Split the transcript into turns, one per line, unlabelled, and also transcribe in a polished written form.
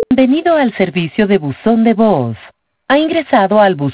Bienvenido al servicio de buzón de voz. Ha ingresado al buzón